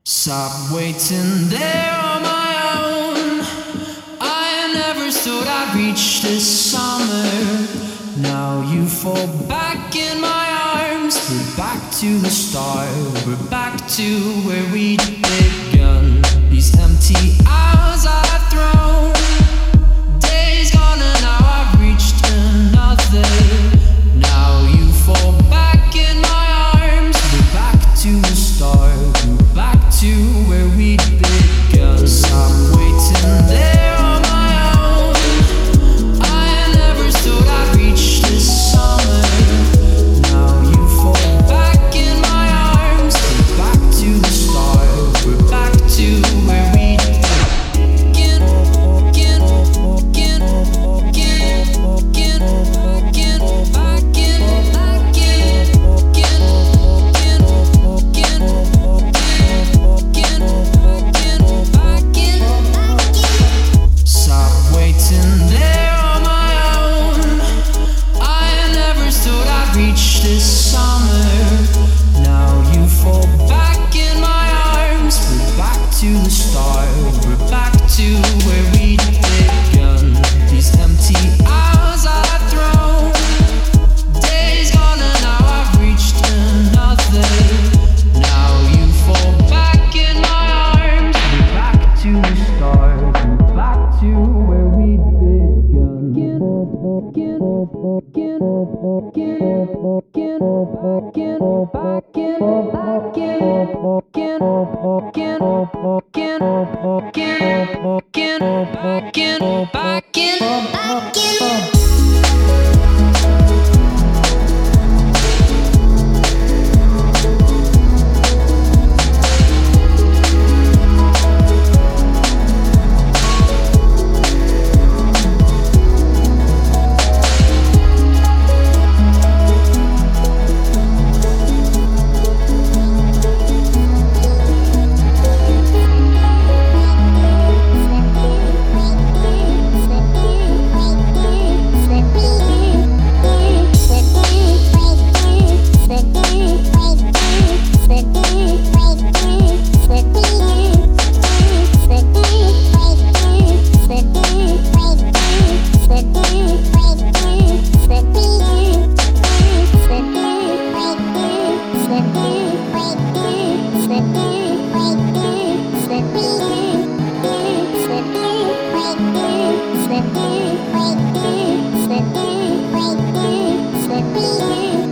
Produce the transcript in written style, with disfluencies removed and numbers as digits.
Stop waiting there on my own. I never thought I'd reach this summer. Now you fall back in my arms. We're back to the start. We're back to where we begun. These empty hours I've thrown. Days gone and now I've reached another. Now you fall back in my arms. We're back to the start. We're back to where we begun. Stop waiting there on my own. I never thought I'd reach this summer. Now you fall back in my arms. We're back to the start. We're back to where we reach this summer. Now you fall back in my arms. We're back to the start. We're back to where we begun. These empty hours I've thrown. Days gone and now I've reached another. Now you fall back in my arms. We're back to the start. We're back to where we begun. Back in. Waiting.